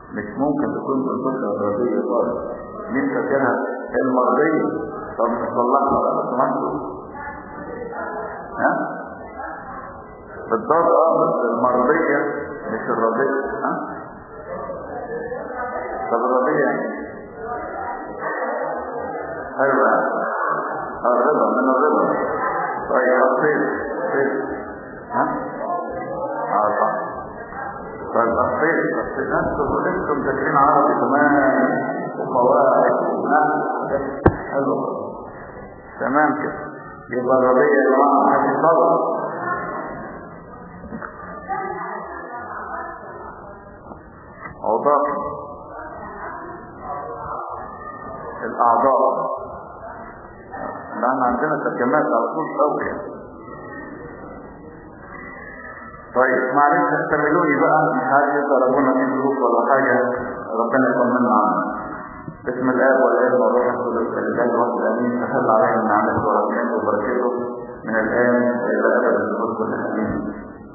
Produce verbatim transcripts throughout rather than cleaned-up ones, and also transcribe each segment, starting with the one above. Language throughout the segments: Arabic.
مش ممكن تكون أنثى غربية خالص. مين فاكرها المرضية؟ طب نصلحها بقى سمحتوا. ها بالضبط اه المرضية مش الرضية. ها طب الرضية يعني ايوه الرضا من الرضا. طيب الصيد الصيد ها اه صح. طيب الصيد الصيد انتم انتم تكرين عربي كمان وقواعد ونحو حلو تمام كده. يبقى الرضية يا جماعة حاجة صبر. أوضاع الأعضاء لأن عندنا ترجمات على طول قوي. طيب معلش استملوني بقى مش عارف يضربونا في ظروف ولا حاجة ربنا يطمنا عنها. بسم الله والابن والروح القدس الإله الواحد آمين. تحل علينا من عمل ورحمته وبركاته من الآن وإلى أبد الدهور كلها آمين.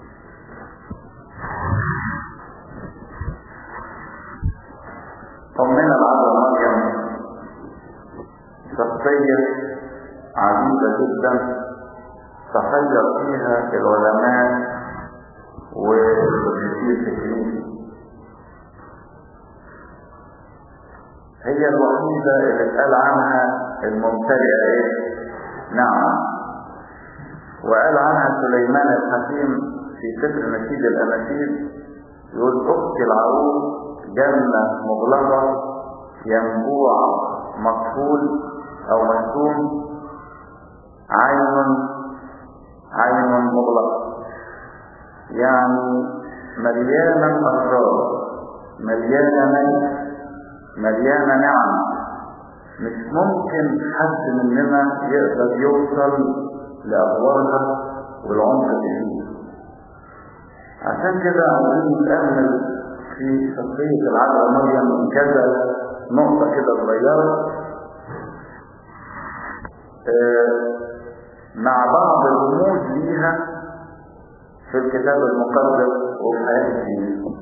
طمنا العذراء مريم شخصية عجيبة جدا تحير فيها العلماء والمشير في الكنيسة. هي الوحيدة اللي اتقال عنها الممتلئة ايه؟ نعم. وقال عنها سليمان الحكيم في سفر نشيد الأناشيد يقول أختي العروس جنة مغلقة ينبوع مطفول أو مكتوم عين عين مغلقة، يعني مليانة أسرار مليانة ميت مليانة نعم. مش ممكن حد مننا يقدر يوصل لأخبارها والعمق فيه. عشان كده عايزين نتأمل في شخصية العذراء مريم كذا نقطة كده صغيرة آه مع بعض الرموز ليها في الكتاب المقدس وفي حياة الدين.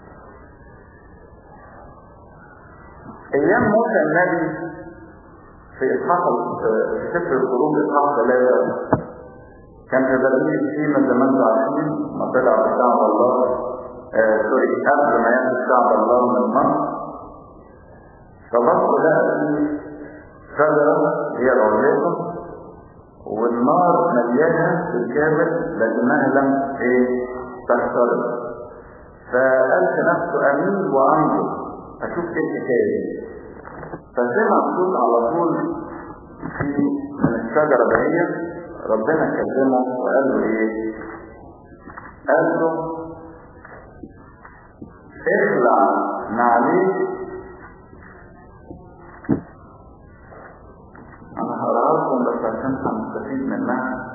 أيام موسى النبي في إصحاح في سفر الخروج إصحاح ثلاثة كان في برية سينا زمان عارفين ما طلع بشعب الله آه سوري قبل ما يأتي شعب الله من مصر. فبصوا لقى في شجرة هي العليقة والنار مليانة بالكامل لكنها لم ايه تحترق. فقال في نفسه امين وانظر اشوف ايه الحكايه. فسمع صوت على طول في من الشجره دهية. ربنا كلمه وقال له ايه؟ قال له اخلع نعليك. انا هقراها لكم بس عشان هنستفيد منها.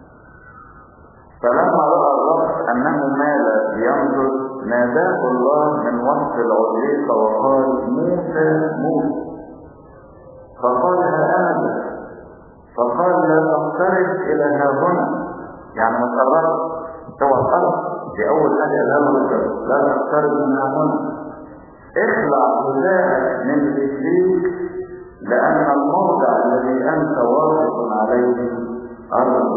فلما راى الرب انه مال ينظر ناداه الله من وسط العليقه وقال موسى موسى. فقال ها انا ذا. فقال لا تقترب الى ها هنا، يعني ما تقربش اوعى تقرب. دي اول حاجه قالها له لا تقترب من ها هنا. اخلع حذاءك من رجليك لأن الموضع الذي أنت واقف عليه أرض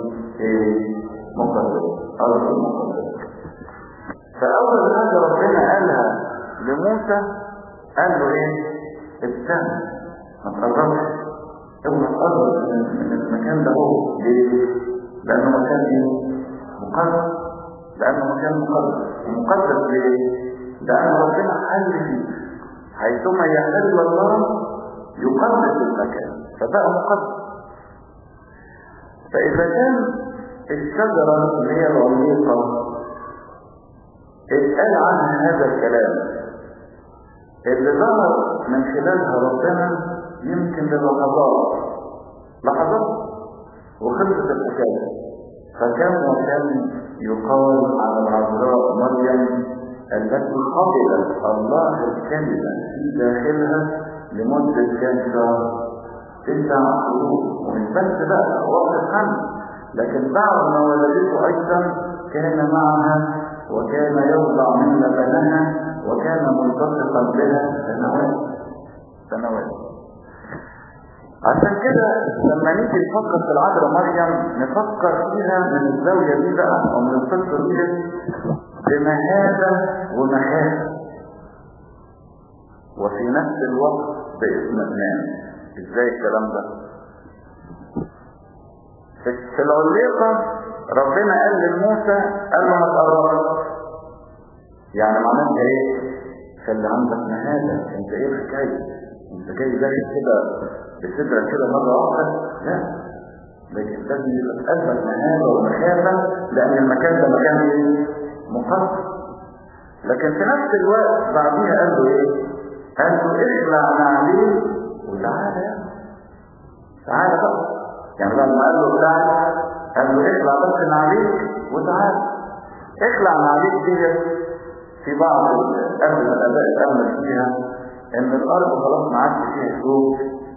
مقدسة أرض مقدسة. فأول حاجة ربنا قالها لموسى قال له إيه؟ استنى ما تقربش اوعى تقرب من المكان ده. هو ليه؟ لأنه مكان إيه؟ مقدس. لأنه مكان مقدس. ومقدس ليه؟ لأن ربنا حل فيه حيثما يحل الله يقدس المكان فبقى مقدس. فإذا كان الشجرة اللي هي العليقة اتقال عنها هذا الكلام اللي ظهر من خلالها ربنا يمكن للحظات لحظات وخلصت الحكاية. فكان وكان يقال على العذراء مريم التي قبلت الله الكلمة في داخلها لمدة كام شهر؟ تسع شهور. ومش بس بقى وقت الحمل، لكن بعد ما ولدته أيضا كان معها وكان يوضع من لبنها وكان ملتصقا بها سنوات سنوات. عشان كده لما نيجي نفكر في العذراء مريم نفكر فيها من الزاوية دي بقى او من القصة دي بمهابة ومخافة، وفي نفس الوقت باطمئنان. ازاي الكلام ده؟ في العليقة ربنا قال لموسى قال له ما تقربش، يعني معناها ايه؟ خلي عندك مهابة. انت ايه الحكاية؟ انت جاي داخل كده بصدرك كده مرة واحدة؟ لا، لكن لازم يبقى في قلبك مهابة ومخافة، لأن المكان ده مكان ايه؟ مقدس. لكن في نفس الوقت بعديها قال له ايه؟ قال له اخلع نعليك وتعالى يعني. تعالى بقى. يعني بعد ما قال له تعالى قال له اخلع بس نعليك وتعالى. اخلع نعليك دي في بعض قبل الاباء الامن فيها ان الارض خلاص ما عادش فيها شوك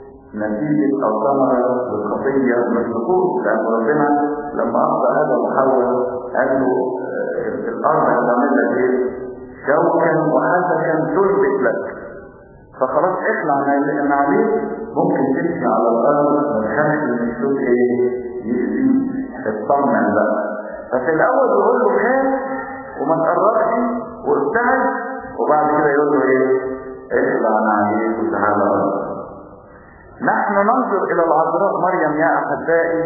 نتيجة او ثمرة بالخطية مش نقول، لان ربنا لما اخطأ هذا وحول قال له الارض هتعمل لك ايه؟ شوكا وحسكا تنبت لك. فخلاص اخلع نعليك ممكن تمشي على الارض والخمس من الشوك ايه؟ يأذيك. اطمن بقى. ففي الاول يقول له خاف وما تقربش وابتعد، وبعد كده يقول له ايه؟ اخلع نعليك وتعالى ارض. نحن ننظر الى العذراء مريم يا احبائي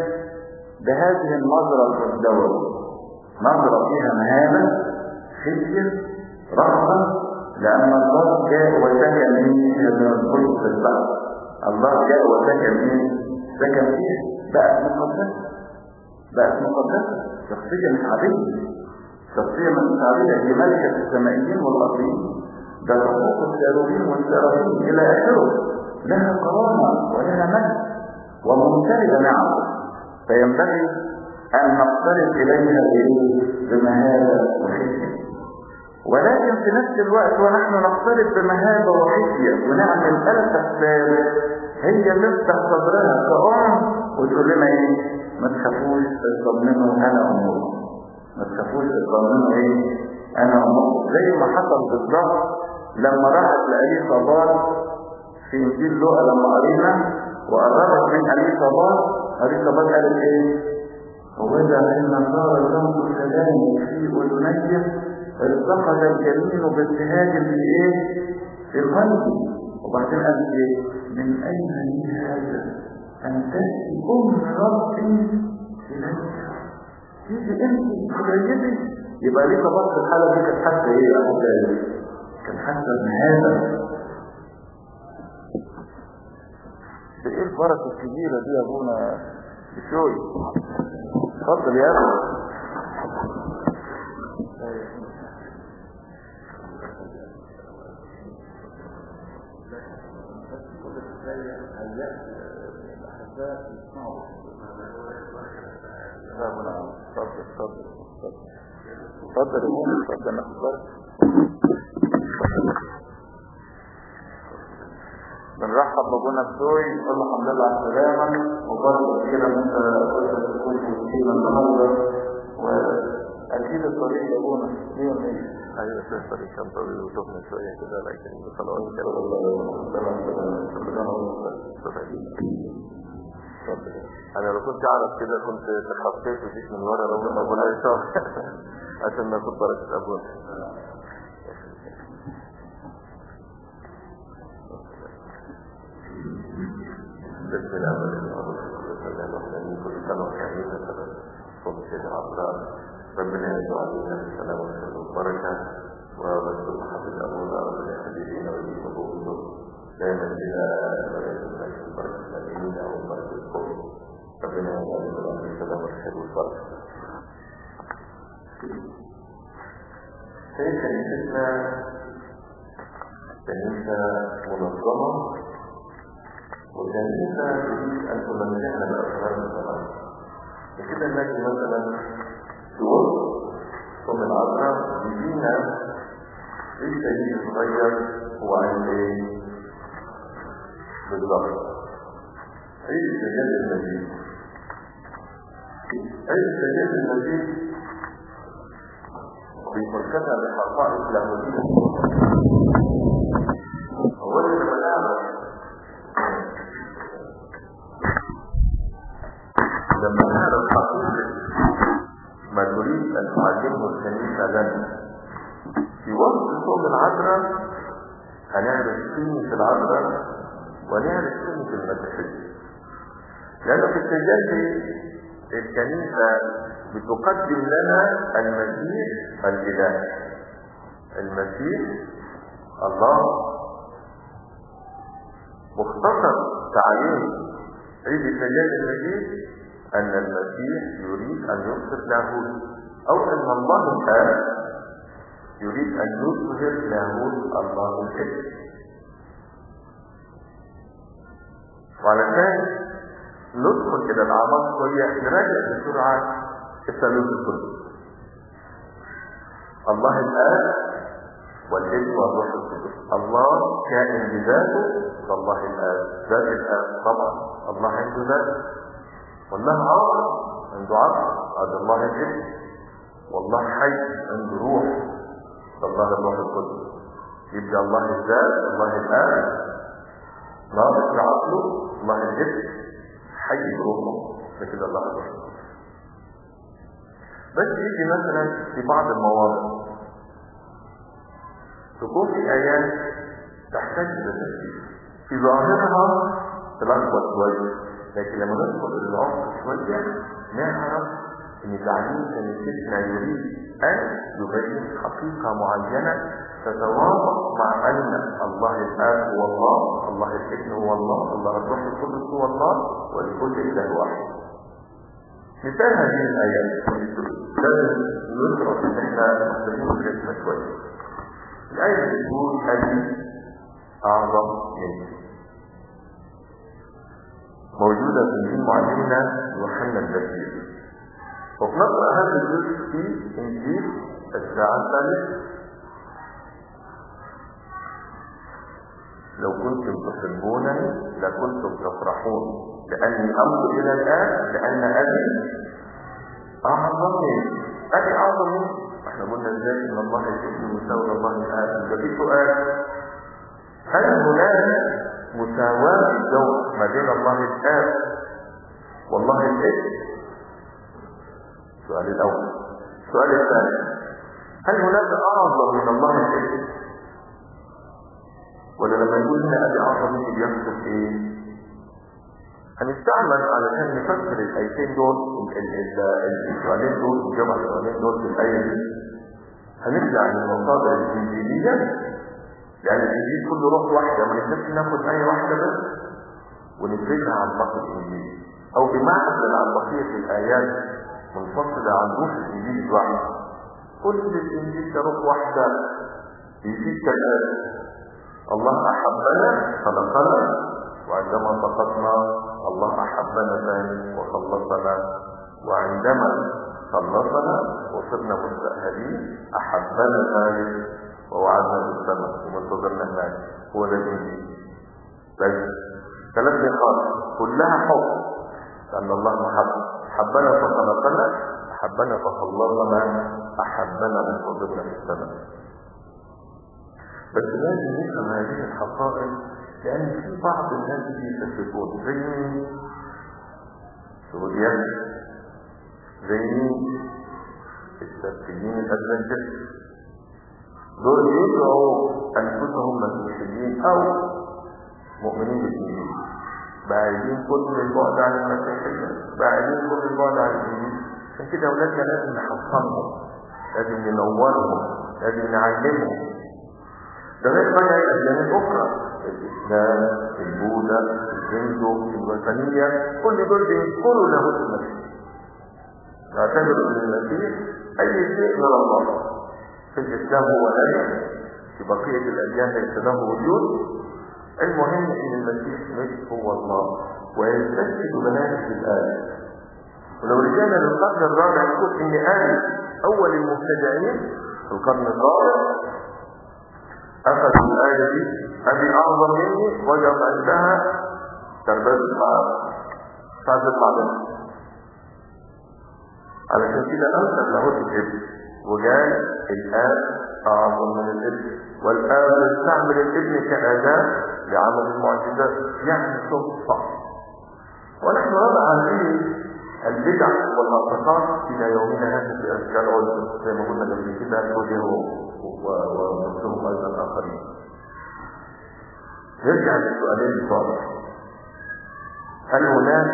بهذه النظرة الفردوية، نظرة فيها مهابة، خشية، رغبة، لان الله جاء وسكن فيه من القدس البحر. الله جاء وسكن فيه، سكن فيه، بقت مقدسة، بقت مقدسة. شخصية مش عادية، شخصية مش عادية، هي ملكة السمائيين والارضيين، ده تفوق الشياطين والسراطين الى اخره، لها كرامة ولها مجد وممتلئة نعم. فينبغي ان نقترب اليها بمهابة وخشية. ولكن في نفس الوقت ونحن نقترب بمهابة وخشية ونعمل ألف أسباب، هي تفتح صدرها كأم وتقول لنا ايه؟ ما تخافوش تطمنوا انا امكم، ما تخافوش تطمنوا ايه؟ انا امكم. زي ما حصل بالظبط لما راحت لأليصابات في انجيل لوقا لما قرينا وقربت من أليصابات، أليصابات قالت ايه؟ وإذا إن صار الرمز سلام في أذنيه ارتقد الجنين بابتهاج في ايه؟ في قلبي. وبعدين قالت ايه؟ من اين لي هذا ان تأتي ام ربي اليك؟ تيجي انت قريبي. يبقى ليه طبعا في الحالة دي كانت حاسة ايه يا احبائي؟ كانت حاسة بهذا. ايه البركة الكبيرة دي يا ابونا بشوي؟ اتفضل يا ابني. اتفضل يا ابونا، اتفضل نخبرك. بنرحب بابونا بشوي، نقول له الحمد لله على السلامة، وبرضه كده انت قلت تكون مصيبة النهارده، واكيد الطريق يا ابونا ليه ومين؟ ايوه في الطريق كان طويل وشوفنا شوية كده، لكن خلاص كده انا لو كنت اعرف كده كنت تخطيت وجيت من ورا لو ابونا يشوف عشان ناخد بركة ابونا. بسم الله الرحمن الرحيم. كل سنة وحياتنا سنة صوم سيدة عبدالله، ربنا يدعو علينا بالسلام والخير والبركة، ورسول حفظ أبونا ربنا يخلينا ويجيب أبوه دائما إلى رسولنا في البركة الأمينة والبركة الكل. ربنا يدعو علينا بالسلام والخير والبركة. في كنيستنا كنيسة منظمة، وكنيسة تريد أن تمنحنا بأسرار الزمان. وكده نجي مثلا في وسط صوم العذراء يجينا في شيء صغير هو عند ايه؟ بالضبط عيد السجاد المجيد. عيد السجاد المجيد بيفكرنا بحقائق لاهوتية أولا لما نعرف لما نعرف حقيقة ما تريد أن تعلمه الكنيسة لنا في وقت صوم العذراء هنعرف قيمة العذراء ونعرف قيمة المسيحية. لأنه في التجلي الكنيسة بتقدم لنا المسيح الإله، المسيح الله. مختصر تعليم عيد التجلي المجيد أن المسيح يريد أن يظهر لاهوت، أو أن الله الآب يريد أن يظهر لاهوت الله الابن. وعلشان ندخل إلى الأعماق شوية نراجع بسرعة الثالوث القدس. الله الآب والابن والروح القدس. الله كائن بذاته فالله الآب، ذات الآب طبعا الله عنده ذات، والله عاقل عنده عقل، هذا الله الابن. والله حي عنده روح، فالله الروح القدس. يبقى الله الذات الله الآب ناقص بعقله، الله الابن حي بروحه، لكن الله الروح القدس. بس يجي مثلا في بعض المواضع تكون في آيات تحتاج إلى تفسير، في ظاهرها تلخبط شوية، لكن لما ندخل إلى العمق شوية نعرف إن تعليم كنيستنا يريد أن يبين حقيقة معينة تتوافق مع أن الله الآب هو الله، الله الابن هو الله، الله الروح القدس هو الله، والكل إله واحد. مثال هذه الآيات لازم ندرس إن إحنا نستفيد الجسم شوية. الآية بتقول أبي أعظم مني، موجودة في إنجيل معلمنا يوحنا البشير، وبنقرأ هذا الجزء في إنجيل الساعة الثالثة. لو كنتم تحبونني لكنتم تفرحون لأني أمضي إلى الآن لأن أبي أعظم مني. أبي أعظم مني، احنا قلنا ازاي ان الله الابن مساوي الله الآب. يبقى في سؤال، هل هناك مساواة الجوهر ما بين الله الآب والله الابن؟ السؤال الأول. السؤال الثاني، هل هناك أعظم من الله الابن؟ ولا لما يقول هنا أبي أعظم مني بيقصد إيه؟ هنستعمل علشان نفسر الآيتين دول، السؤالين دول، الجمع السؤالين دول في الآية دي. هنرجع للمصادر الإنجيلية، لأن الإنجيل كله روح واحدة، ما نقدرش ناخد آية واحدة بس ونفرجها عن باقي الإنجيل، أو بمعزل عن بقية الآيات منفصلة عن روح الإنجيل الواحد. كل الإنجيل ده روح واحدة بيفيد كالآية: الله أحبنا خلقنا، وعندما سقطنا الله أحبنا ثاني وخلصنا، وعندما خلصنا وصرنا مستأهلين أحبنا ثالث ووعدنا بالسماء ومنتظرنا هناك. هو ده الإنجيل. بس ثلاث نقاط كلها حب، لأن الله محب. حبنا فخلقنا، أحبنا فخلصنا، أحبنا ومنتظرنا في السماء. بس لازم نفهم هذه الحقائق، لأن في بعض الناس يشككون، زي مين؟ سوريا، زي مين؟ السبتيين الأدفنتست. دول يدعوا أنفسهم مسيحيين أو مؤمنين بالإنجيل، بعيدين كل البعد عن المسيحية، بعيدين كل البعد عن الإنجيل. عشان كده أولادنا لازم نحصنهم، لازم ننورهم، لازم نعلمهم. ده غير بقى الأديان الأخرى، الإسلام، البوذا، الهندو، الوثنية، كل دول بيذكروا لاهوت المسيح، يعتبروا ان المسيح أي شيء من الله. في الإسلام هو آية، في بقية الأديان ليس له وجود. المهم ان المسيح مش هو الله، ويستشهد بهذه الآية. ولو رجعنا للقرن الرابع نقول ان آية أول المبتدئين في القرن الرابع أخذوا الآية دي: أبي أعظم مني، وجب عندها تربية الحرام، سعد الحرام. علشان كده أنسب لاهوت الابن، وقال الآب أعظم من الابن، والآب يستعمل الابن كأداة لعمل المعجزات، يعني صدفة. ونحن نضع هذه البدع والأعتقاد إلى يومنا هذا في أشكال عدة زي ما قلنا قبل كده كوجه ومسلمهم أيضا آخرين. نرجع للسؤالين بتوعنا. هل هناك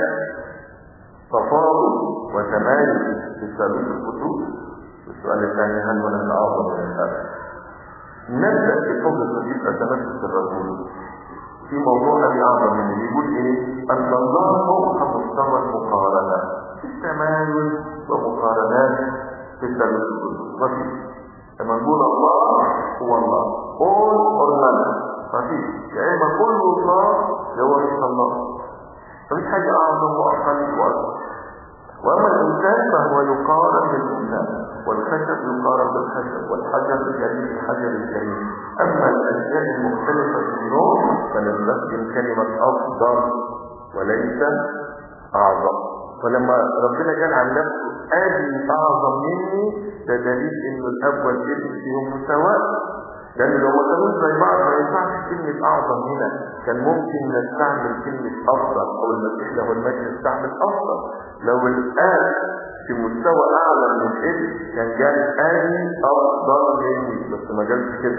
تفاضل وتمايز في ثالوث القدوس؟ السؤال الثاني هل هناك أعظم من الآخر؟ نبدأ بفضل تجيب أتمسك الرسول في موضوع أبي أعظم من اللي يقول إيه؟ أن الله فوق مستوى المقارنة في التمايز ومقارنات في الثالوث القدوس. مفيش. لما نقول الله هو الله all or none، مفيش. يا إما كل الله هو مش الله، مفيش حاجة أعظم وأقل وأكبر. وأما الإنسان فهو يقارن بالإنسان، والخشب يقارن بالخشب، والحجر الكريم بالحجر الكريم. أما الأشياء المختلفة في النوع فنستخدم كلمة أفضل وليس أعظم. فلما ربنا قال عن نفسه آدي أعظم مني، ده دليل إنه الأب والابن فيهم مساواة. لأن لو ما كانوش زي بعض ما ينفعش كلمة أعظم هنا، كان ممكن نستعمل كلمة أفضل، أو المسيح له المجد نستعمل أفضل. لو الآب في مستوى أعلى من الابن كان قال آدي أفضل مني، بس ما قالش كده،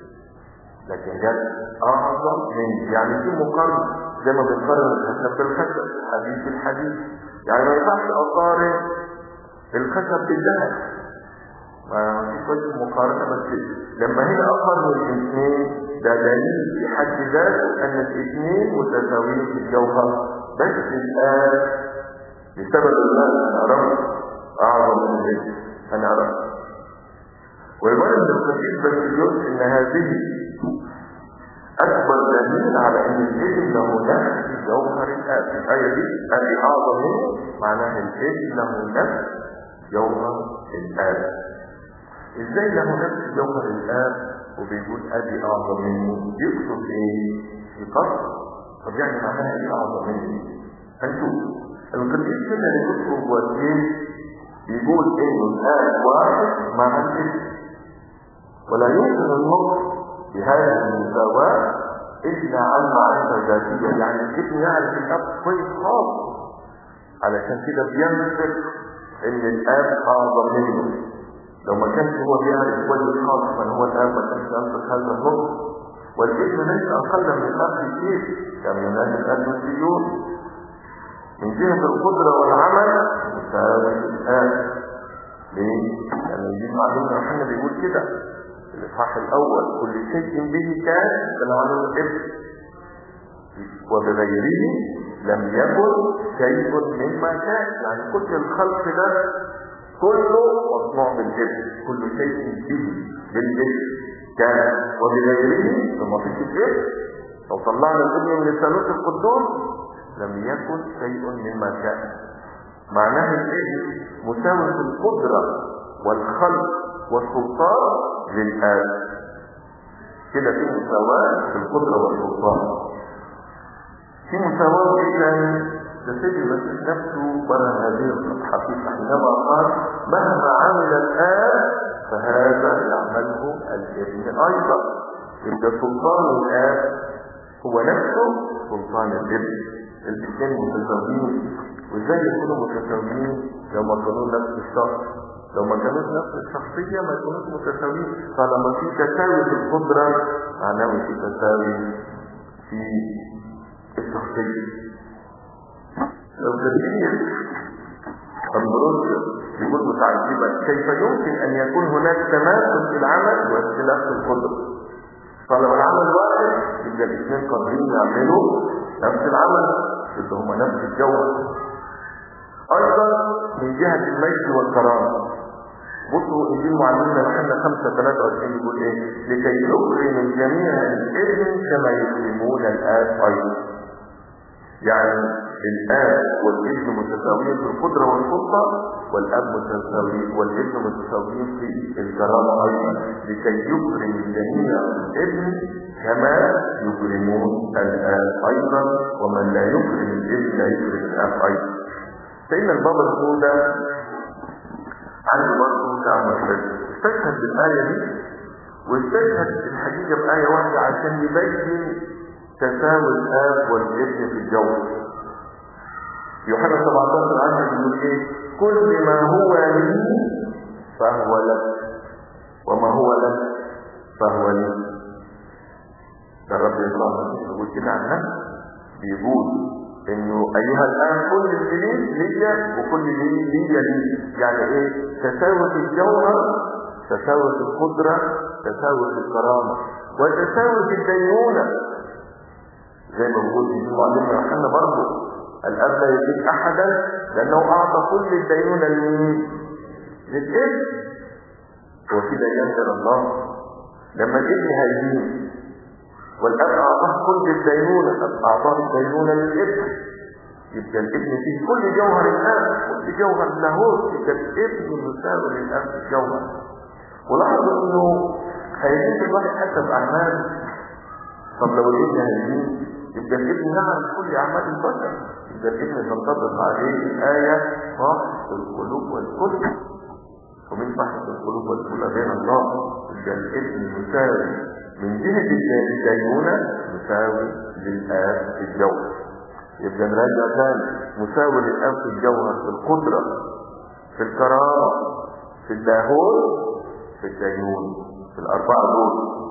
لكن قال أعظم مني. يعني في مقارنة زي ما بنقارن الخشب بالخشب، الحديد بالحديد. يعني ما ينفعش أقارن الخشب بالذهب، ما فيش وجه مقارنة. بس لما هنا أقارن الاثنين ده دليل في حد ذاته أن الاثنين متساويين في الجوهر، بس الآن بسبب الله أنا أعرف أعظم من الابن، أنا أعرف. ويبقى التفكير بس يقول إن هذه أكبر دليل على أن الابن له نفس جوهر الآب. الآية دي أبي أعظم منه معناها الابن له نفس جوهر الآب. إزاي له نفس جوهر الآب وبيقول أبي أعظم منه؟ يقصد إيه؟ يقصد. طب يعني معناها إيه أعظم منه؟ هنشوف. القديس كده يذكر وجهين، بيقول إنه الآب واحد مع الابن، ولا يمكن النطق بهذه المساواة إلا عن معرفة ذاتية. يعني الابن يعرف الأب كويس خالص، علشان كده بينطق إن الآب أعظم منه. لو ما كانش هو بيعرف كويس خالص من هو الآب ما كانش ينطق هذا النطق. والابن ليس أقل من الآب كثير، كما ينادي الأدوسيون من جهة القدرة والعمل مساوي الآب. ليه؟ لأن يجيب معلومة يوحنا بيقول كده الإصحاح الأول: كل شيء به كان كان عن الابن، وبغيره لم يكن شيء مما كان. يعني كل الخلق ده كله مصنوع بالابن، كل شيء به بالابن كان، وبغيره لما فيش الابن لو طلعنا الابن من الثالوث القدوس لم يكن شيء مما كان. معناه الابن مساوي في القدرة والخلق والسلطان للآب. كده في مساواة في القدرة والسلطان. في مساواة إذن لسيد المسيح نفسه بنى هذه الحقيقة حينما قال: مهما عمل الآب فهذا يعمله الابن أيضا. يبقى سلطان الآب هو نفسه سلطان الابن. الاثنين متساويين. وازاي يكونوا متساويين؟ لو ما كانوا نفس الشخص، لو ما كانوش نفس الشخصية ما يكونوش متساويين. فلما في تساوي في القدرة معناه في تساوي في الشخصية. لو كثير أمبروسيوس يقول متعجبا: كيف يمكن أن يكون هناك تماثل في العمل واختلاف في القدرة؟ فلو العمل واحد يبقى الاثنين قادرين يعملوا نفس العمل، يبقى هما نفس الجوهر. أيضا من جهة المجد والكرامة، بصوا إنجيل معلمنا يوحنا خمسة ثلاثة وعشرين يقول إيه: لكي يكرم الجميع الابن كما يكرمون الآب أيضا. يعني الآب والابن متساويين في القدرة والسلطة، والآب متساويين والابن متساويين في الكرامة أيضا، لكي يكرم الجميع الابن كما يكرمون الآب أيضا، ومن لا يكرم الابن لا يكرم الآب أيضا. سيدنا البابا الأولى عنده برضه تعمل حلو، استشهد بالآية دي واستشهد الحقيقة بآية واحدة عشان يبين تساوي الآب والابن في الجوهر. يوحنا سبعتاشر عشرة يقول ايه؟ كل ما هو لي فهو لك، وما هو لك فهو لي. ده الرب يسوع المسيح يقول كده عن نفسه، بيقول انه ايها الان كل اللي ليا وكل اللي ليا لي. يعني ايه؟ تساوي في الجوهر، تساوي في القدرة، تساوي في الكرامة، وتساوي في الدينونة. زي ما بيقول في معلمنا يوحنا برضه، الاب لا يزيد احدا لانه اعطى كل الدينونة لمين؟ للابن. وكده ينزل الله لما الابن هيدين، والاب اعطاه كل الدينونة، اعطاه الدينونة للابن. يبقى الابن فيه كل جوهر الاب، كل جوهر لاهوت، يبقى الابن مساوي للاب في الجوهر. ولاحظوا انه هيدين الواحد حسب اعمال. طب لو الابن هيدين يبقى الابن يعرف كل اعمال البشر، يبقى الابن تنطبق عليه الايه فاحص القلوب والكل، ومن فحص القلوب والكل بين الله. يبقى الابن مساوي من جهه الدينونه، مساوي للاب في الجوهر. يبقى نراجع ثاني، مساوي للاب في الجوهر، في القدره، في الكرامه، في اللاهوت، في الدينون، في الاربعه دول.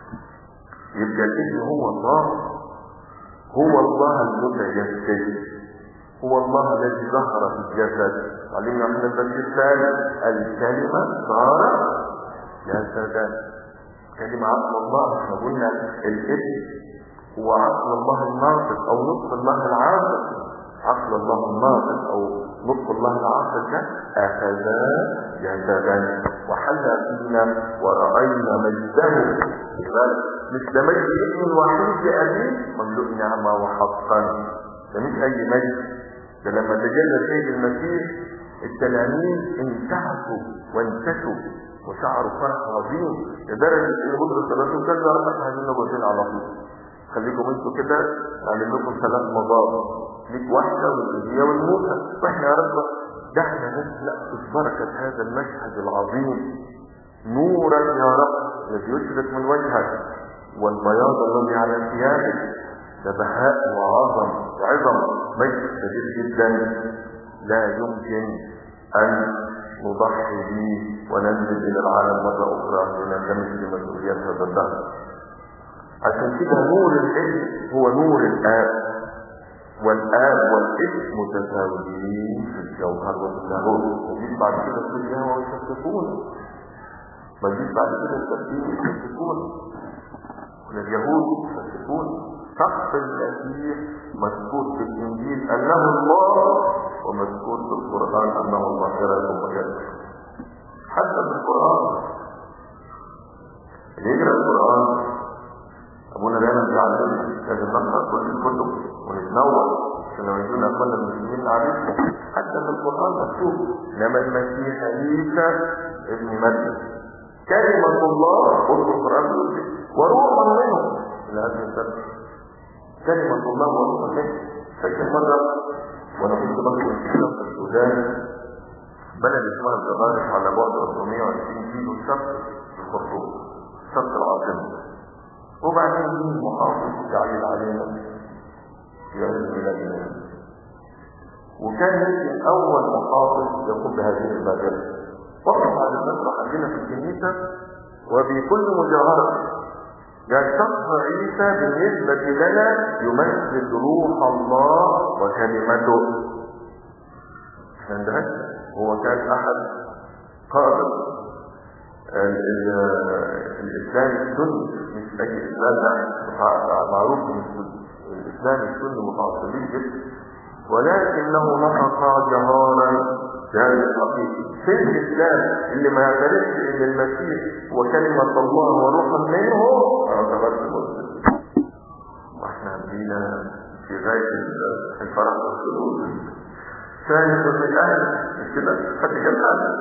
يبقى الابن هو الله، هو الله المتجسد، هو الله الذي ظهر في الجسد. علمنا من التفسير الثاني، الكلمة صار جسدا. كلمة عقل الله. احنا قلنا الابن هو عقل الله الناطق او نطق الله العاقل. عقل الله الناطق او نطق الله العاقل ده اخذ جسدا وحل فينا ورأينا مجده. مثل مجد ابن الوحيد لأبيه مملوء نعمة وحقا. ده مش أي مجد، ده لما تجلى سيد المسيح التلاميذ انتهكوا وانتشوا وشعروا فرح عظيم لدرجة ان بطرس الرسول قال له رب احنا عايزين نبقى على طول، خليكم انتوا كده نعمل لكم ثلاث مضاد، ليك واحدة والإيدية والموتى، واحنا يا رب دعنا نخلق ببركة هذا المشهد العظيم نورا يا رب الذي يشرق من وجهك، والبياض الذي على ثيابك، ده بهاء وعظم وعظم مجد كبير جدا لا يمكن ان نضحي به وننزل الى العالم مره اخرى ونندمج بمسؤوليات هذا الدهر. عشان كده نور الابن هو نور الاب، والاب والابن متساويين في الجوهر وفي اللاهوت. وجيت بعد كده في الجهوه ويشككون، ما جيت بعد كده التسليم يشككون، واليهود يشككون. شخص المسيح مذكور في الانجيل انه الله، ومذكور في القران انه الله يراكم ويرى. حتى في القران اللي يقرا القران ابونا دايما بيعلمنا لازم نقرا كل الكتب ونتنوع عشان لو يجونا اخواننا المسلمين نعرفهم. حتى في القران مكتوب انما المسيح عيسى ابن مريم كلمة الله، قلت القرآن بيقول وروح منه إلى هذه الفترة. كلمة الله وروح منه. فاكر مرة وأنا كنت بخرج في السودان، بلد اسمها الجبارة على بعد أربعمائة وعشرين كيلو شرق الخرطوم، شرق العاصمة. وبعدين جه محافظ تعليل علينا في هذه البلاد، وكان يمكن أول محافظ يقوم بهذه البادرة. وقف على المسرح عندنا في الكنيسة وبكل مجاهرة قال شخص عيسى بالنسبة لنا يمثل روح الله وكلمته. عندنا هو كان أحد قادة الإسلام السني، مش أي إسلام، معروف الإسلام السني متعصبين جدا، ولكنه نطق جهارا بهذا الحقيقي في الإسلام اللي ما يعترفش إن المسيح وكلمة الله وروحا منه اعتبرت مسلم. واحنا عندنا في غاية الفرح والسرور شاهد من الأهل مش كده حتى كان هذا.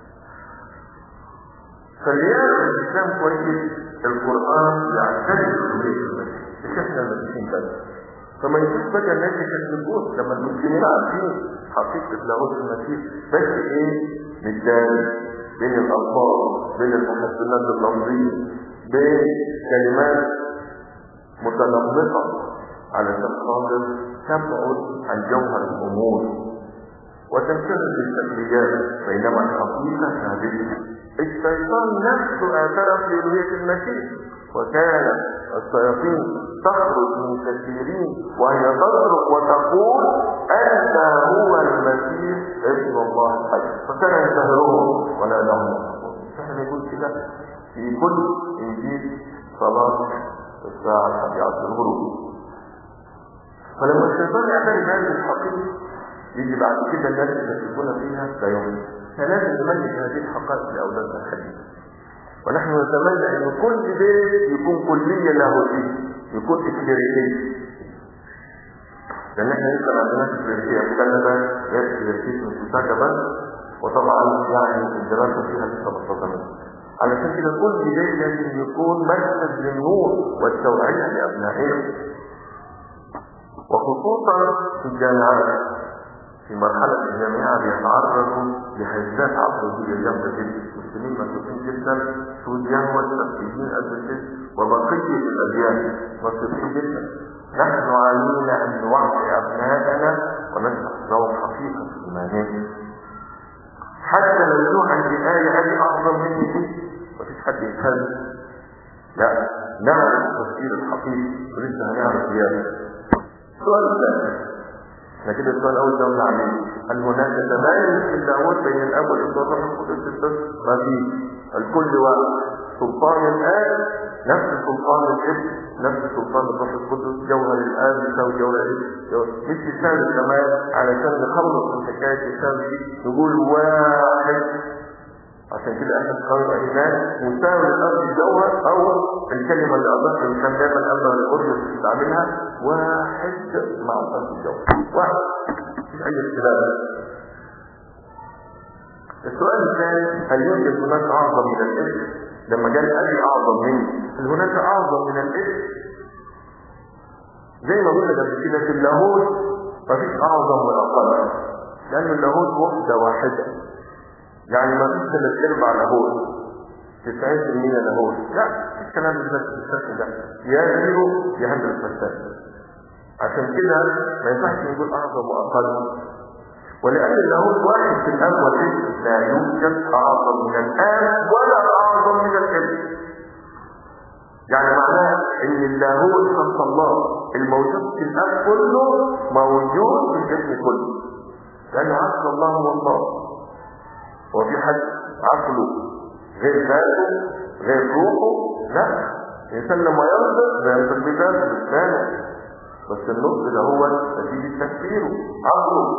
فليعرف الإسلام كويس القرآن يعترف بحرية المسيح، مش احنا المسيحيين بس. فما يجوز بقى الناس يكذبون لما المسلمين عارفين حقيقة لاهوت المسيح، بس ايه؟ بالتالي بين الألفاظ، بين المحسنات اللفظية، بين كلمات متنمقة علشان خاطر تبعد عن جوهر الأمور وتنشغل بالشكليات، بينما الحقيقة هذه الشيطان نفسه اعترف بألوهية المسيح، وكان الشياطين تخرج من كثيرين وهي تصرخ وتقول أنت هو المسيح ابن الله الحي، فكان ينتهرهم ولا لهم ينصرون. فاحنا نقول كده في كل إنجيل صلاة الساعة الحادية الغروب. فلما الشيطان يعترف هذه الحقيقة يجي بعد كده الناس اللي يكون فيها لا يؤمن. فلازم نميز هذه الحقائق لأولادنا الحديث، ونحن نتمنى ان كل بيت يكون كلية لاهوتية، يكون اكليريكية، لان احنا لسه ما عندناش اكليريكية في كندا غير اكليريكية من سوساكا بس، وطبعا يعني الدراسة فيها لسه بسيطة منها. علشان كده كل بيت لازم يكون مركز للنور والتوعية لأبنائنا، وخصوصا في الجامعات. في مرحلة الجامعة بيتعرضوا لهزات عقلية جامدة جدا، مسلمين مسؤولين جدا، سوريان والتركيين أساسين وبقية الأديان مسؤولين جدا. نحن علينا أن نوعي أبنائنا ونشرح لهم حقيقة الإيمانية. حتى لو يكون عندي آية هذه أعظم مني دي مفيش حد يتخلف، لا، نعرف التفسير الحقيقي ولسه هنعرف زيادة. السؤال الثاني، احنا كده السؤال الاول جاوبنا عليه، هل هناك تباين في اللاهوت بين الاب والابن والروح القدس القدس؟ ما فيش، الكل واحد. سلطان الاب نفس سلطان الابن، نفس سلطان الروح القدس، جوهر الاب يساوي جوهر الابن، مش يساوي كمان علشان نخلص من حكايه يساوي دي نقول واحد. عشان كده احنا نقرر ايمان مساوي الارض الجوهر، او الكلمه اللي اضافها الانسان دايما قبل القدس بتستعملها واحد مع الارض الجوهر، واحد، مفيش اي اختلاف. السؤال الثاني، هل يوجد هناك اعظم من الاسم؟ لما جاء اي اعظم مني، هل هناك اعظم من الاسم؟ زي ما قلنا قبل كده في اللاهوت مفيش اعظم ولا اقل، لان اللاهوت وحده واحده، يعني ما فيش ثلاث ارباع لاهوت، تسعين بالمية لاهوت، لا، الكلام ده بالشكل ده يا زيرو يا مية بالمية. عشان كده ما ينفعش نقول اعظم واقل، ولان اللاهوت واحد في الاب والابن، لا يوجد اعظم من الاب ولا اعظم من الابن. يعني معناه ان اللاهوت خلق الله الموجود في الاب كله موجود في الابن كله، لان عقل الله هو الله. وفي حد عقله غير ذاته غير روحه؟ لا، الانسان لما ينطق لا ينطق بذاته بلسانه، بس النطق ده هو نتيجه تفكيره، عقله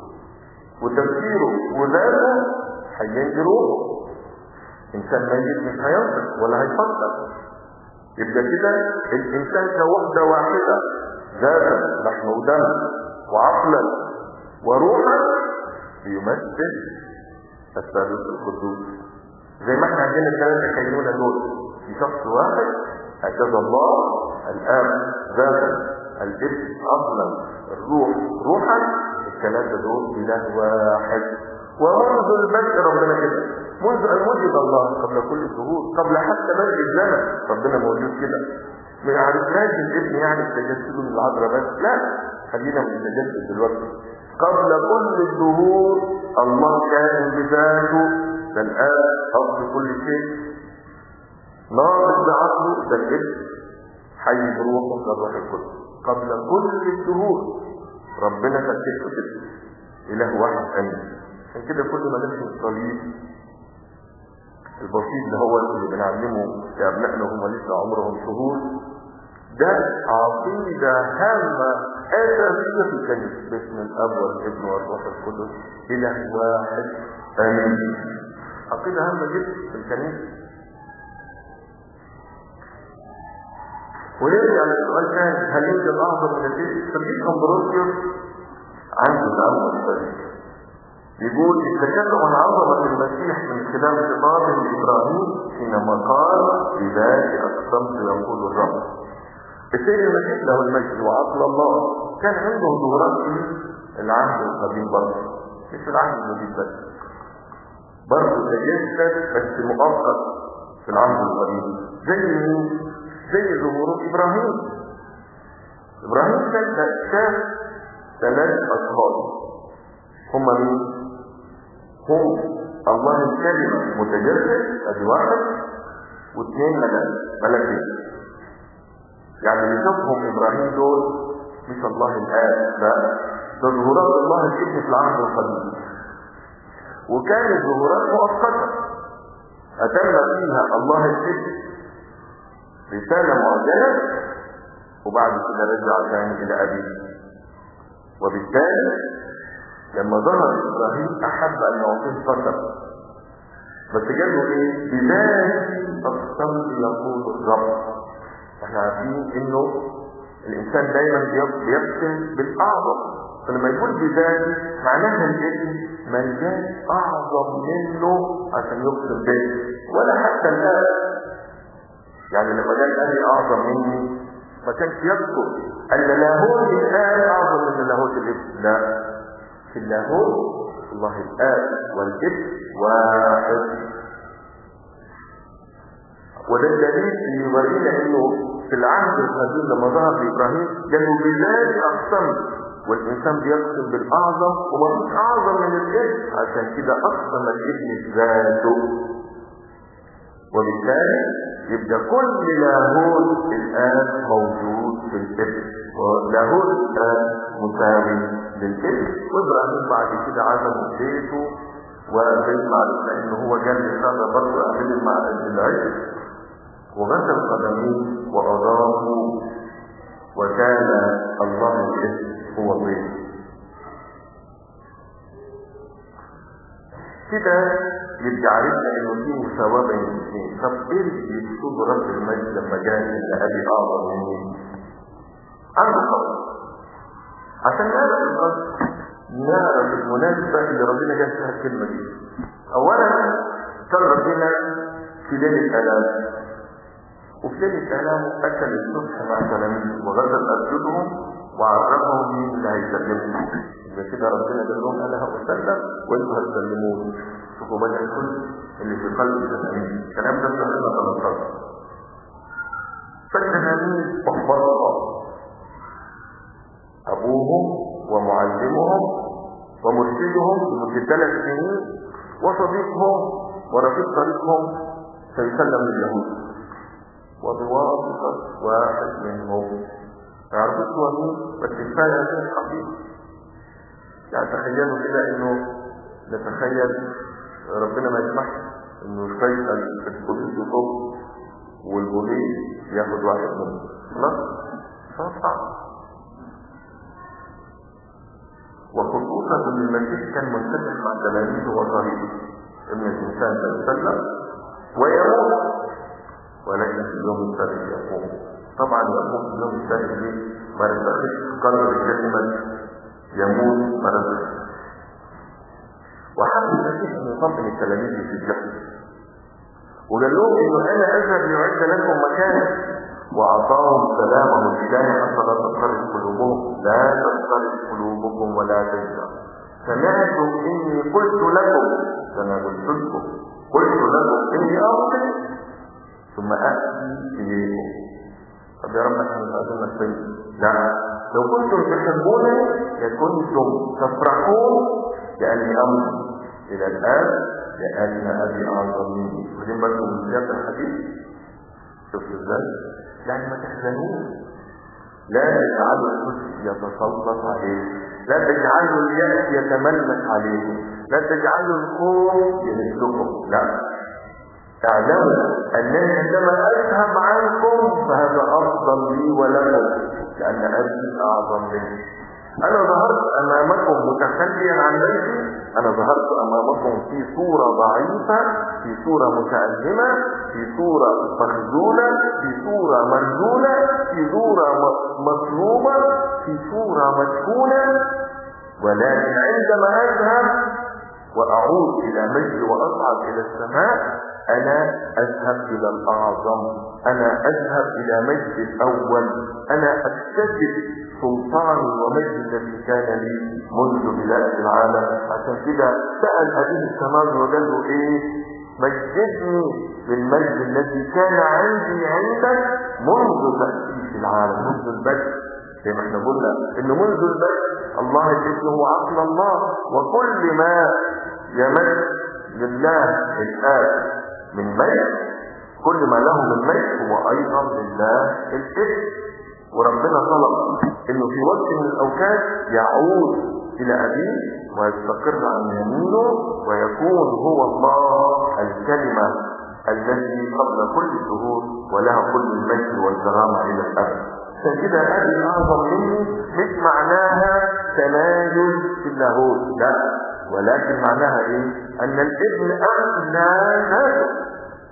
وتفكيره وذاته هينجي روحه. انسان ميت مش هينطق ولا هيفكر. يبقى كده الانسان كوحده واحده، ذاتا لحم ودم وعقلا وروحا، بيمثل الثالوث القدوس. زي ما احنا عندنا الثلاثه كينونه دول في شخص واحد، هكذا الله الاب ذاتا، الابن عقلا، الروح روحا، الثلاثه دول اله واحد. ومنذ البدء ربنا كده، منذ ان وجد الله قبل كل الظهور، قبل حتى بدء الزمن ربنا موجود كده. ما عرفناش الابن يعني التجسد من العذراء بس، لا، خلينا من التجسد دلوقتي. قبل كل الظهور الله كان بذاته، ده الآب أصل كل شيء، ناقض بعقله، ده الابن حي بروحه، ده الروح القدس. قبل كل الظهور ربنا فكره كده، إله واحد أمين. عشان كده كل ما نرسم الصليب البسيط اللي هو اللي بنعلمه لأبنائنا وهم لسه عمرهم شهور، ده عقيدة هامة أساسية في الكنيسة، باسم الأب والابن والروح القدس إله واحد آمين. عقيدة هامة جدا في الكنيسة. ونرجع للسؤال ثاني، هل يوجد أعظم من الاسم؟ صديق أمبروسيوس عنده الأمر الصديق يقول التكلم عن عظمة المسيح من خلال خطابه لإبراهيم حينما قال بذلك أقسمت يقول الرب. السيد المسيح له المجد وعقل الله كان عنده ظهورات في العهد القديم برضه، مش العهد الجديد بس. برضه تجسد بس مؤقت في العهد القديم، زي زي ظهور ابراهيم. ابراهيم كان شاف ثلاث اشخاص، هم مين؟ هم الله الكلمة متجسد ادي واحد، واثنين ملكين. يعني اللي شافهم ابراهيم دول مش الله الآب، لا ده ظهورات الله الابن في العهد القديم، وكانت ظهورات مؤقتة أتم فيها الله الابن رسالة معجزة، وبعد كده رجع ثاني إلى أبيه. وبالتالي لما ظهر إبراهيم أحب أن يعطيه فترة، بس قالوا إيه؟ بذلك أقسمت يقول الرب. احنا عارفين إنه الإنسان دايما بيقسم بالأعظم، فلما يقول بذلك معناها الابن ما جاء أعظم منه عشان يقسم به، ولا حتى الآن. يعني لما قال أبي أعظم مني ما كانش يذكر أن لاهوت الآن أعظم من لاهوت الابن، لا، في اللاهوت الله الآب والابن واحد. وده الدليل اللي يورينا انه في العهد القديم لما ظهر لابراهيم قالوا بذلك اقسمت، والانسان بيقسم بالاعظم وما فيش اعظم من الابن، عشان كده اقسم الابن ذاته. وبالتالي يبقى كل لاهوت الان موجود في الابن، ولاهوت الان مساوي للابن. وابراهيم بعد كده عزم بيته، وزي ما عرفنا ان هو قال للشعب برضه اعمل مع العجل، وغسل قدميه وأضافه، وكان الله الاسم هو طيب. كده يبقى عرفنا انه في مساواة بين الاثنين. طب ايه اللي يقصد رب المجد لما جاء ان ابي اعظم مني؟ عنده خبر عشان نعرف القصد، نعرف المناسبة اللي ربنا جاب فيها الكلمة دي. اولا كان ربنا في ليلة الآلام، وفي ليلة آلامه أكل الصبح مع تلاميذه وغسل أرجلهم وعرفهم مين اللي هيسلمهم. يبقى كده ربنا قال لهم أنا هأسلم وأنتوا هتسلموني. شوفوا بقى الكل اللي في قلب التلاميذ، الكلام ده في سنة ثلاثة عشر. فالتلاميذ أخبروا أبوهم ومعلمهم ومرشدهم لمدة ثلاث سنين وصديقهم ورفيق طريقهم سيسلم لليهود، وبواسطة واحد منهم. تعرفوا هو مين؟ بس كفاية هذه الحقيقة. يعني تخيلوا كده انه نتخيل ربنا ما يسمحش انه يسيطر البوليس يصب والبوليس ياخد واحد منهم، خلاص؟ صعب. وخصوصا ان المسيح كان منفتح مع تلاميذه وطريقه ان الانسان سيسلم ويموت، ولكن في اليوم الثالث يقوم. طبعا يقوم في اليوم الثالث ليه؟ ما نتخذش قرر الكلمة يموت ما نتخذ. وحب المسيح ان يطمئن التلاميذ في الجحر، وقال لهم انه انا اذهب ليعد لكم مكان، واعطاهم سلامه الالهي حتى لا تضطرب قلوبهم، لا تضطرب قلوبكم ولا تجزع. سمعتم اني قلت لكم، انا قلت لكم قلت لكم اني اغفر ثم أأتي إليكم. طب يا رب احنا مش عايزين نفسي، لا، لو كنتم تحبونني لكنتم تفرحون لأني أمر إلى الآن لأن أبي أعظم مني. ودين بالكم من سياق الحديث، شفتوا ازاي؟ يعني ما تحزنوش، لا تجعلوا الحزن يتسلط عليكم، لا تجعلوا اليأس يتملك عليكم، لا تجعلوا الخوف يهزكم، لا، اعلموا أنني عندما أذهب عنكم فهذا أفضل لي ولكم، لأن أبي أعظم مني. أنا ظهرت أمامكم متخليا عن نفسي، أنا ظهرت أمامكم في صورة ضعيفة، في صورة متألمة، في صورة مخزونة، في صورة مرزولة، في صورة مطلوبة، في صورة مسكونة. ولكن عندما أذهب وأعود إلى مجد وأصعد إلى السماء أنا أذهب إلى الأعظم، أنا أذهب إلى مجد الأول، أنا أكتسب سلطان ومجد الذي كان لي منذ بداية العالم. عشان كده سأل أبيه السماوي وقال له إيه؟ مجدني بالمجد الذي كان عندي عندك منذ تأسيس العالم، منذ البدء. زي ما احنا قلنا إنه منذ البدء الله الاسم هو عقل الله، وكل ما يمد لله الآن من مجد، كل ما له من مجد هو أيضا لله الاسم. وربنا طلب انه في وقت من الاوقات يعود الى ابيه ويستقر عن يمينه ويكون هو الله الكلمة التي قبل كل الظهور ولها كل المجد والكرامة الى الابد. عشان كده ابي اعظم مني مش معناها تمايز في اللاهوت، لا، ولكن معناها ايه؟ ان الابن اغلى ذاته.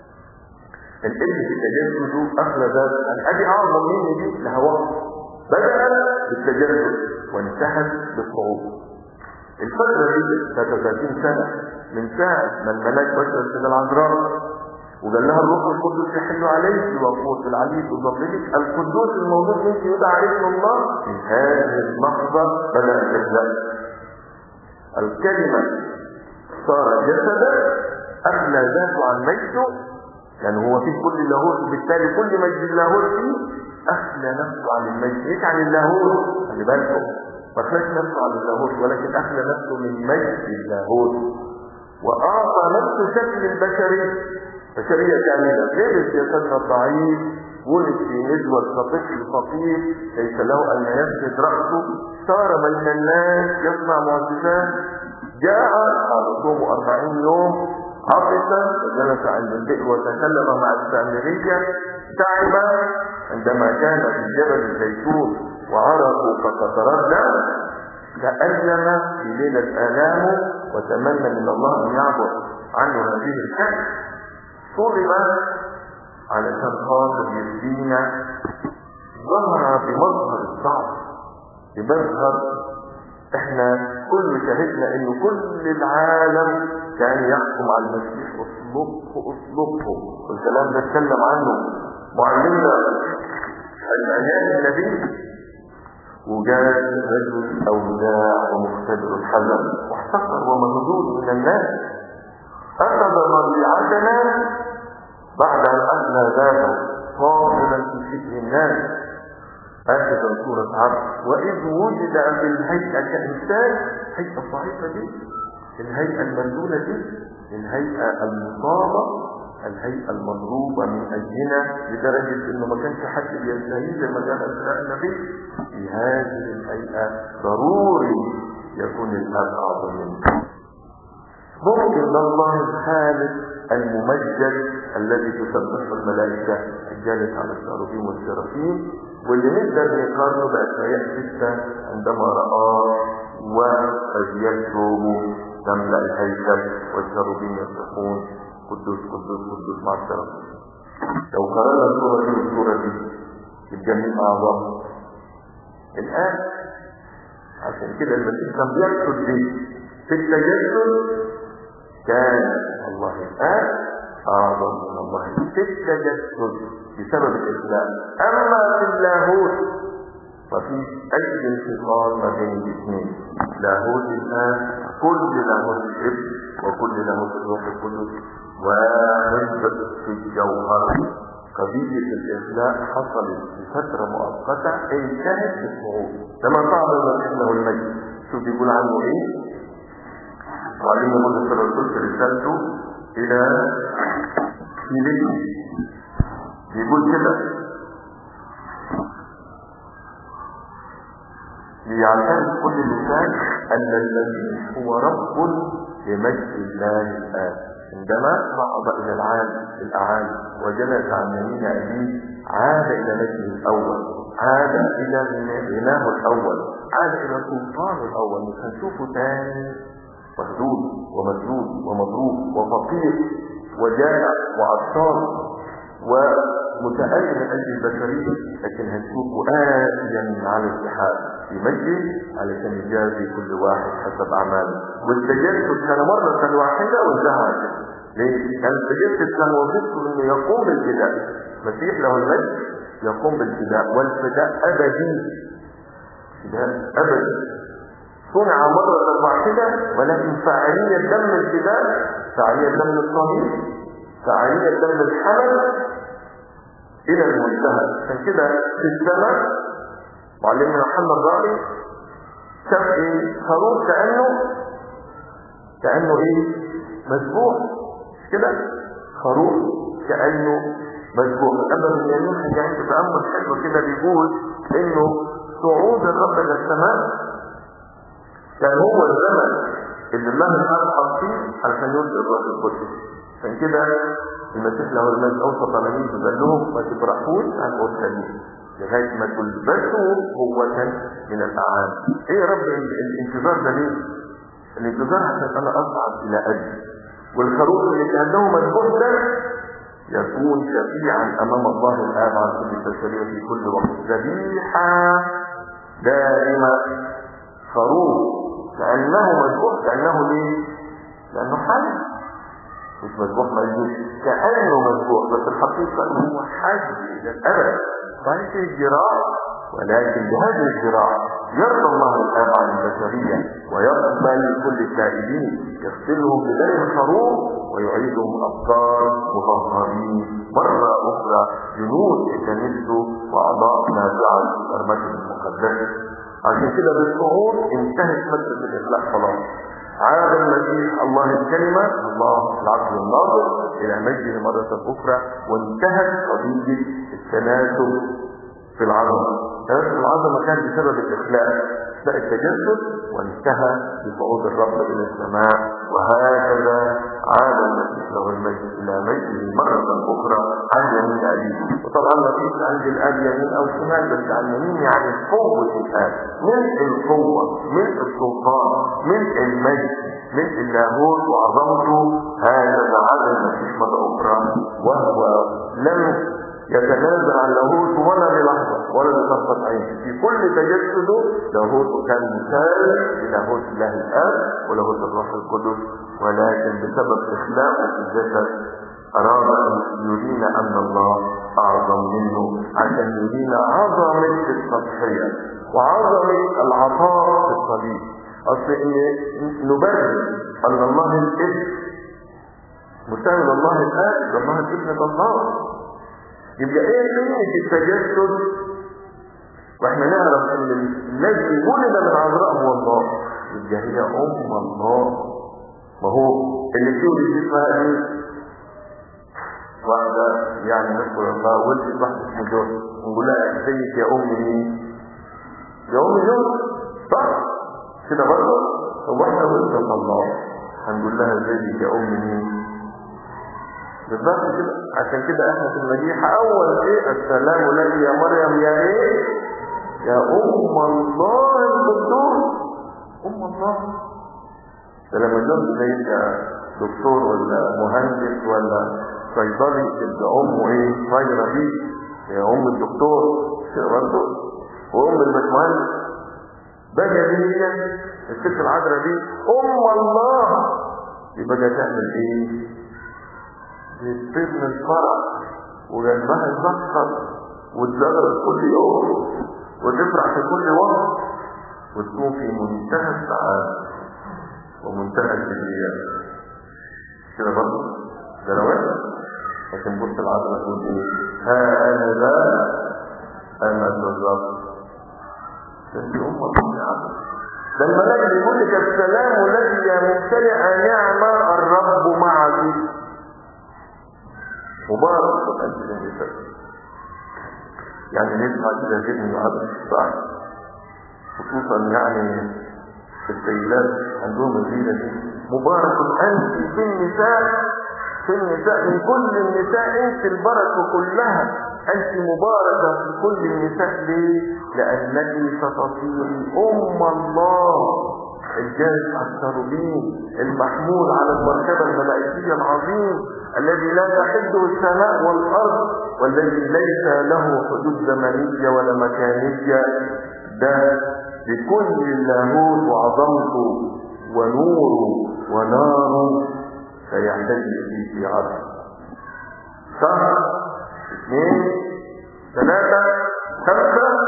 الابن في تجسده اغلى ذاته، ان ابي اعظم مني دي لهواه بدأ بالتجسد وانتهت بالصعود. الفترة دي ثلاثة وثلاثين سنة من ساعة ما الملاك بشر السيدة العذراء وقال لها الروح القدس يحل عليك وقوة العلي تظللك، القدوس الموجود منك يدعى اسم الله. من هذه اللحظة بدأ الإبداع. الكلمة صار جسدا أغلى ذاته عن مجده، لأن يعني هو فيه كل اللاهوت، وبالتالي كل مجد اللاهوت فيه أخلى نفسه عن المجد، مش عن اللاهوت. خلي بالكم، ما خلاش نفسه عن اللاهوت، ولكن أخلى نفسه من مجد اللاهوت، وأعطى نفسه شكل البشرية، بشرية كاملة غير الجسد الضعيف، ولد في نزوة كطفل فقير ليس له أن يسجد رأسه، صار بين الناس يصنع معجزات، جاء صوم أربعين يوم عطسا وجلس عند البئر وتكلم مع السامرية، تعب عندما كان في جبل الزيتون وعرقوا كقطرات دم، تألم في ليلة آلامه وتمنى من الله أن يعبر عنه هذه الحق. صلب علشان خاطر يدينا، ظهر بمظهر الصعب، بمظهر احنا كل شاهدنا انه كل العالم كان يحكم على المسيح، اطلبه اطلبه، والكلام ده اتكلم عنه معلمنا الايام النبي. وجاء رجل اوداع ومختبر الحزن واحتقر ومهزوز من الناس، اخذ مضيعتنا بعد ان اغنى ذاته فاضلا في فكر الناس، اخذ صورة عبد، واذ وجد في الهيئة كإنسان، هيئة ضعيفة جدا، الهيئة المندونة جدا، الهيئة المصابة، الهيئة المضروبة من أجلنا لدرجة انه ما كانش حد بيستهين زي ما كان أسراء النبي. في هذه الهيئة ضروري يكون الآب أعظم منه. ممكن الله الخالق الممجد الذي تسبحه الملائكة الجالس على الشاروبيم والسرافيم، واللي نقدر نقارنه بأشعياء ستة عندما رآه وأجياله تملأ الهيكل والشاروبيم يصرخون قدوس قدوس قدوس مع السرافيم. لو قارنا الصورة دي والصورة دي الجميع أعظم. الآن عشان كده المسيح كان بيقصد دي في التجسد، كان الله الآن أعظم من الله في التجسد بسبب الإسلام. أما في اللاهوت ففي أي انفصال ما بين الاثنين، لاهوت الآن كل لاهوت الابن وكل لاهوت الروح القدس واحد في الجوهر. قضية الإخلاء حصلت في فترة مؤقتة انتهت بالصعود، لما صعد المسيح له المجد. شو بيقول عنه ايه؟ وعلمنا بولس الرسول في رسالته إلى فيليبي بيقول كده: ليعترف كل لسان أن المسيح هو رب لمجد الله الآب. عندما صعد إلى العالم الأعالي وجلس عن يمين أبيه عاد إلى مجده الأول، عاد إلى غناه الأول، عاد إلى سلطانه الأول. مش هنشوفه تاني مخدود ومسدود ومضروب وفقير وجائع وعطشان ومتألم من أجل البشرية، لكن هنشوفه آتيا على السحاب في مجده علشان يجازي كل واحد حسب أعماله. والتجسد كان مرة واحدة وانتهى. ليه؟ كان التجسد كان وظيفته انه يقوم بالفداء. مسيح له المجد يقوم بالفداء، والفداء أبدي الفداء أبدا. صنع مرة واحدة، ولكن فعالية دم الفداء، فعالية دم الصليب، فعالية دم الحمل إلى المنتهى. عشان كده في السماء معلمنا محمد الراعي شاف ايه؟ خروف كأنه كأنه ايه؟ مذبوح كده، خروف كأنه مذبوح. أما من يمين حاجة عنده تأمل حلو كده بيقول إنه صعود الرب إلى السماء كان هو الزمن اللي الله الآن حط فيه علشان يرسل الروح القدس. عشان كده المسيح له المجد أوصى تلاميذه قال لهم ما تفرحوش عن أورشليم لغاية ما تلبسوا قوة من الأعان. إيه يا رب الانتظار ده ليه؟ الانتظار عشان أنا أصعد إلى أجل، والخروف اللي كأنه مذبوح ده يكون شفيعا أمام الله الآب عن كل البشرية في كل وقت، ذبيحة دائمة، خروف كأنه مذبوح. كأنه ليه؟ لأنه حي، مش مذبوح ميت، كأنه مذبوح، بس الحقيقة هو حي إلى الأبد. صحيح في جراح، ولكن بهذه الجراح يرضى الله الآب عن البشرية ويقبل كل التائبين، يغسلهم بدم الخروف ويعيدهم أبطال مطهرين مرة أخرى، جنود يتمسوا وأعضاء نافعة في أرمته المقدسة. عشان كده بالصعود انتهت فترة الإصلاح خلاص. عاد المسيح الله الكلمة، الله العقل الناظر، إلى مجده مرة أخرى، وانتهت قضية التناسب في العظمة. التناسب في العظمة كان بسبب الإخلاء، إخلاء التجسد، وانتهى بصعود الرب إلى السماء. وهكذا عاد المسيح له المجد إلى مجده مرة أخرى عن يمين أبيه. وطبعا ما فيش عند الآب يمين أو شمال، بس عن يمين يعني قوة الآب، ملء القوة، ملء السلطان، ملء المجد، ملء اللاهوت وعظمته. هكذا عاد المسيح مرة أخرى، وهو لم يتنازل عن لاهوت ولا للحظة ولا لطرفة عين. في كل تجسده لاهوت كان مثال للاهوت الله الآب ولاهوت الروح القدس، ولكن بسبب إخلاقه في الجسد أراد أن يرينا أن الله أعظم منه، عشان يرينا عظمة التضحية وعظمة العطاء في الصليب. أصل إن نبرر أن الله الابن مساوي لله الآب والله الابن الله، يبقى ايه قيمة التجسد واحنا نعرف ان الذي ولد من عذراء هو الله، يبقى هي ام الله. ما هو اللي فيه اللي اسمها ايه؟ واحدة يعني نذكر الله ولدت واحدة اسمها جوز، ونقول لها ازيك يا ام مين؟ يا ام جوز، صح؟ كده برضه؟ هو احنا ولدت الله هنقول لها ازيك يا ام مين؟ بالظبط كده. عشان كده احنا في المديحة اول ايه؟ السلام لك يا مريم يا ايه؟ يا ام الله القدوس، ام الله. لما الجنب ده يبقى دكتور ولا مهندس ولا صيدلي تبقى امه ايه؟ طايره بيه، يا ام الدكتور برضه، وام الباشمهندس بقى دي هي الست العذراء دي ام الله. يبقى تعمل ايه؟ يطير من الفرح وجنبها يزخر وتزغر كل يوم وتفرح في كل وقت وتكون في منتهى السعادة ومنتهى الكبرياء. كده برضه ده لو احنا لكن بص العذراء تقول ايه؟ ها انا ذا انا الرب. انت ام الله يا عذراء. ده الملاك بيقول لك السلام الذي يا ممتلئ نعمة الرب معك، مبارك أنت النساء. يعني نسمع كده جدا عبد الصح، خصوصا يعني السيدات عندهم الزينة دي، مبارك أنت في النساء، في النساء من كل النساء أنت البركة كلها، أنت مباركة في كل النساء. ليه؟ لأنك ستصيري أم الله الجالس على الشروبين المحمول على المركبة الملائكية العظيم الذي لا تحده السماء والأرض، والذي ليس له حدود زمنية ولا مكانية. ده بكل اللاهوت وعظمته ونوره وناره سيحتاج إليه في عرض شهر اثنين ثلاثة خمسة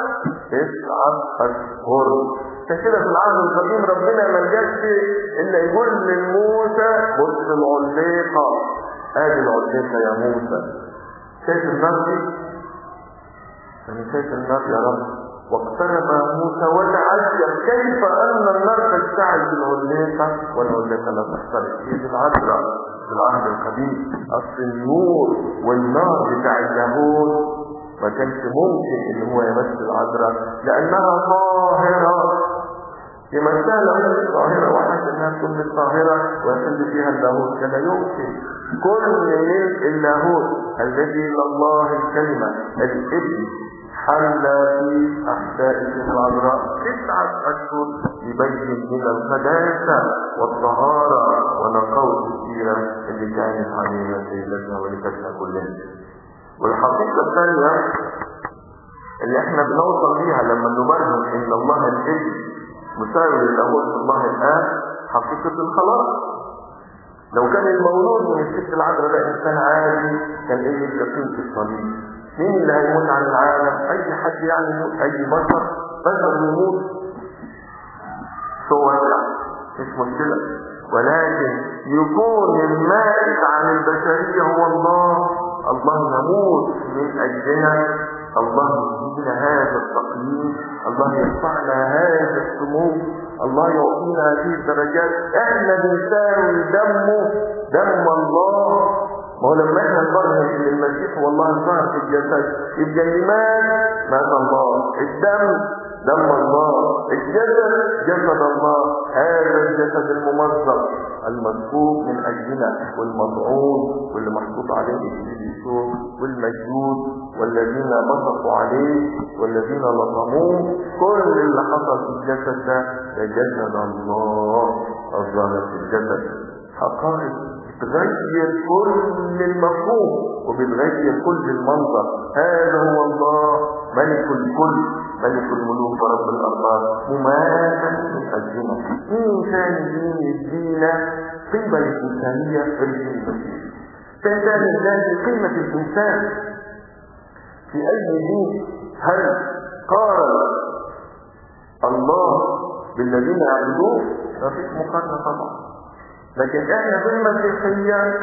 تسعة أشهر. عشان كده في العهد القديم ربنا ما لجاش إلا يقول لموسى بص العليقة، ادي العليقة يا موسى، شايف النار دي؟ أنا شايف النار يا رب. واقترب موسى وتعجب كيف أن النار تشتعل بالعليقة والعليقة لا تحترق. هي دي العذراء في العهد القديم. أصل النور والنار بتاع اليهود ما كانش ممكن إن هو يمثل العذراء لأنها طاهرة. يمثلها لأنها طاهرة وحتى أنها تكون طاهرة ويحل فيها اللاهوت كما يمكن. كل من اللاهوت الذي لله الكلمة الابن حل في أحدائه العذراء تسعة أشهر يبين من القداسة والطهارة ونقاوة السيرة اللي كانت عليها سيدتنا ولكتنا كلنا. والحقيقة الثانية اللي احنا بنوصل ليها لما نبرهن ان الله الابن مساوي للاهوت الله الآن حقيقة الخلاص. لو كان المولود من الست العذراء ده انسان عادي كان ايه يستقيم في الصليب؟ مين اللي هيموت عن العالم؟ اي حد يعني يموت، اي بشر بشر يموت سوى مش مشكلة، ولكن يكون المائت عن البشرية هو الله. الله يموت من اجلنا، الله يدينا هذا التقليد، الله يرفعنا هذا السمو، الله يعطينا هذه الدرجات. احنا بنساوي دمه دم الله. ما هو لما احنا نبرهن ان المسيح والله ظهر في الجسد يبقى الايمان مات الله، الدم دم الله، الجسد جسد الله. هذا الجسد الممزق المسكوب من اجلنا والمطعون واللي محطوط عليه اليسوع والمجدود والذين بصقوا عليه والذين لطموه، كل اللي حصل في الجسد ده جسد الله الظاهر في الجسد. حقائق بتغير كل المفهوم وبتغير كل المنظر. هذا هو الله ملك الكل، ملك الملوك ورب الأرباب، مماتا من أجلنا. مين ثاني دين يدينا قيمة الإنسانية في الدين المسيح؟ ثاني ذات قيمة الإنسان في أي دين؟ هل قارن الله بالذين يعبدوه؟ ما فيش مقارنة طبعا. لكن احنا في المسيحية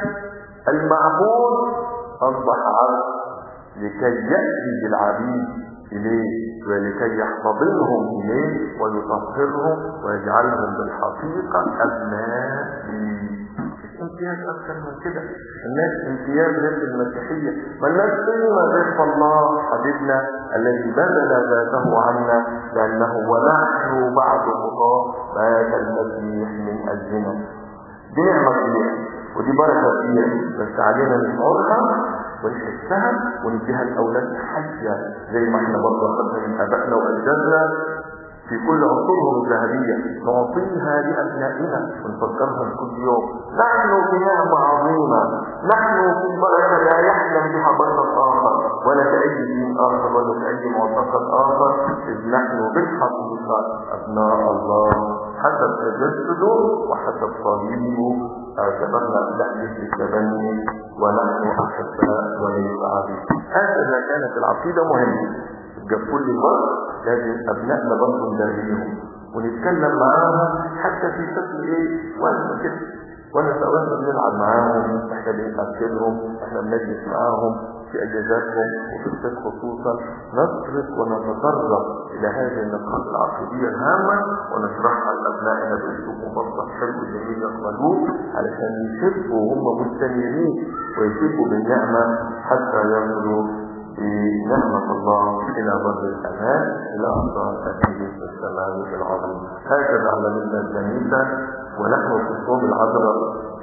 المعبود أصبح عبد لكي يأتي بالعبيد إليه ولكي يحتضنهم إليه ويطهرهم ويجعلهم بالحقيقة أبناء ليه. امتياز أكثر من كده. الناس امتياز غير المسيحية، ما الناس قيمة غير الله حبيبنا الذي بذل ذاته عنا لأنه ونحن بعد خطاه مات المسيح من أجلنا. دي نعمة كبيرة ودي بركة كبيرة، بس علينا نشعرها ونحسها ونديها لأولادنا حية زي ما احنا برضه خدنا من آبائنا وأجدادنا في كل عصورهم الذهبية، نعطيها لأبنائنا ونفكرهم كل يوم. نحن في نعمة عظيمة، نحن في بركة لا يحلم بها بشر آخر ولا كأي دين آخر ولا كأي معتقد آخر، إذ نحن بالحقيقة أبناء الله حسب تجسده وحسب صليبه. اعتبرنا لحظة التبني ونحن أحباء وليس عبيد. هكذا كانت العقيدة مهمة. في كل مرة لازم أبنائنا برضه ندربهم ونتكلم معاهم حتى في شكل إيه وأنا كده وأنا سأولا بنلعب معاهم، إحنا بنأكلهم، إحنا بنجلس معاهم في أجازاتهم وفي الصيف خصوصا، نصرف ونتطرق إلى هذه النقاط العقيدية الهامة ونشرحها لأبنائنا بأسلوب مبسط حلو جميل يقبلوه علشان يشبوا وهم مستنيرين ويشبوا بالنعمة حتى يصلوا بنعمة الله إلى بر الأمان إلى أرض أكيد السماء العظيم. هكذا علمنا الجميلة ونحن في الصوم العذراء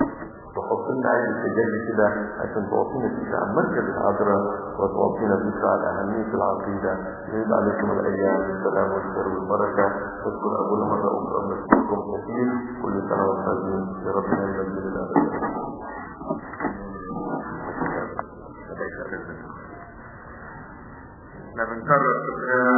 وحطينا عيد التجلي كده عشان تعطينا فكرة عن مركز العذراء وتعطينا فكرة عن أهمية العقيدة. يعيد عليكم الأيام السلام والخير والبركة. أذكر أبونا مرة أخرى نشكركم كثير. كل سنة وأنتم طيبين لربنا يجزي الأبد. احنا بنكرر